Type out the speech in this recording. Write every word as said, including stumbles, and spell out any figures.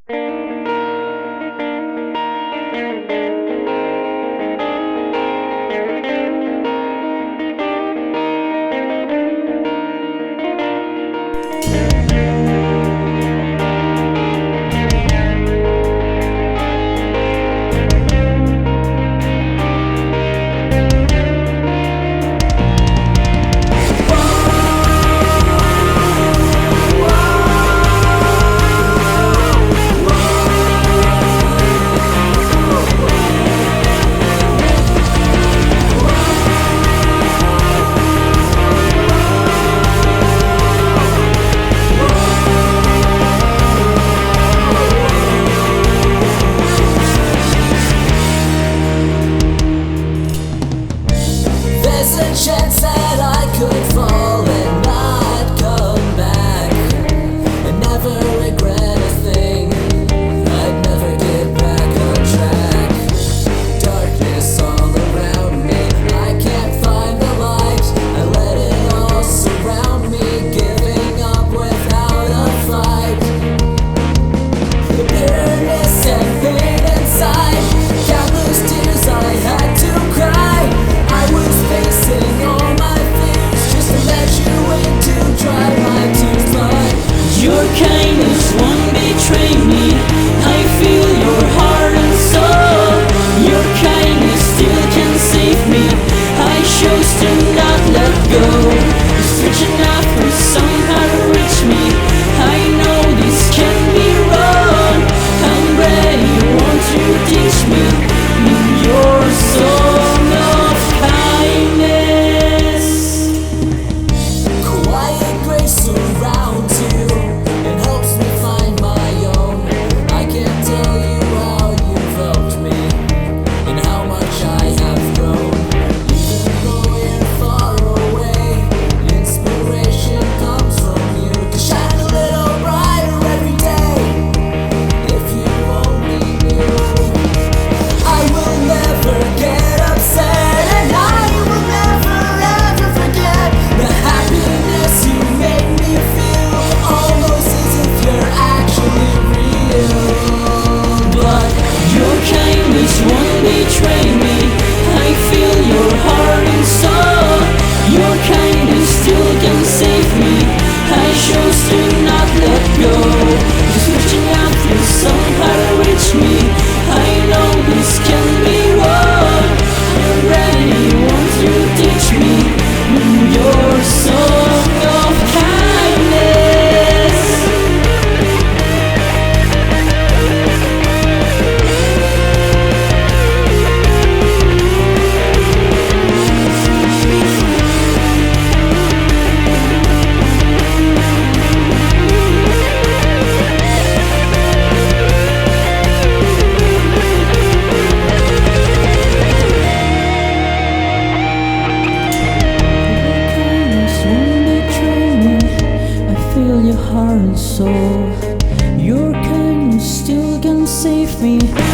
There's a chance that I could fall and not come back, and never regret a thing. I'd never get back on track. Darkness all around me, I can't find the light. I let it all surround me, giving up without a fight. The bitterness and pain inside, countless tears I had to cry. I was facing all my fears just to let you in to dry my tears, but your kindness won't betray me. I feel your heart and soul. Your kindness still can save me. I chose to not let go. It's reaching out for somehow to reach me. I know this can be wrong. I'm ready, won't you teach me your song of kindness? quiet grace surrounds you and helps me find my own. I can't tell you how you've helped me and how much I have grown. Even though we're far away, inspiration comes from you to shine a little brighter every day. If you only knew, I will never get upset, and I will never ever forget the happiness you made me feel, almost as if you're actually real. But your kindness won't betray me. I feel your heart and soul. Your kindness still can save me. I chose to not let go. Just reaching out for somehow to reach me. I know this can be wrong. I'm ready, won't you teach me your song of kindness? Your heart and soul. Your kindness still can save me.